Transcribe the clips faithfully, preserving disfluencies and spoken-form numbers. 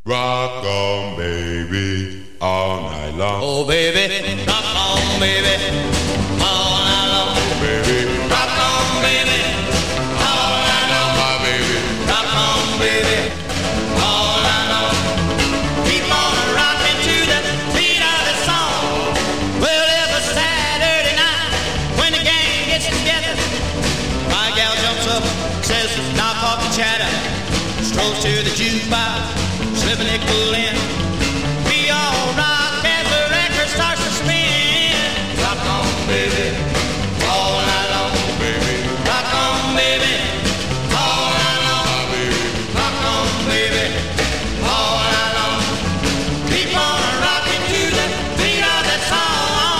Rock on, baby, all night long. Oh, baby, rock on, baby, all night long. Oh, baby, rock on, baby, all night long. My baby, rock on, baby, all night long. Keep on rocking to the beat of the song. Well, every Saturday night when the gang gets together, my gal jumps up, says, knock off the chatter, strolls to the jukebox, slip a nickel in. We all rock as the record starts to spin. Rock on, baby, all night long. baby, Rock on, baby, all night long. my baby, Rock on, baby, all night long. Keep on rocking to the beat of that song.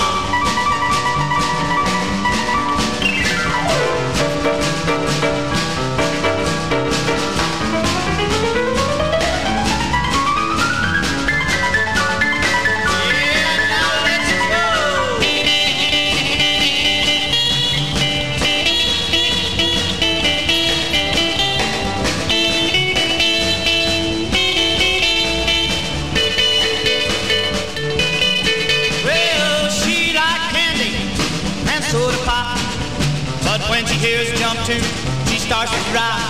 Yeah, now let's go. Well, she like candy and soda pop, but when she hears a jump tune, she starts to rock.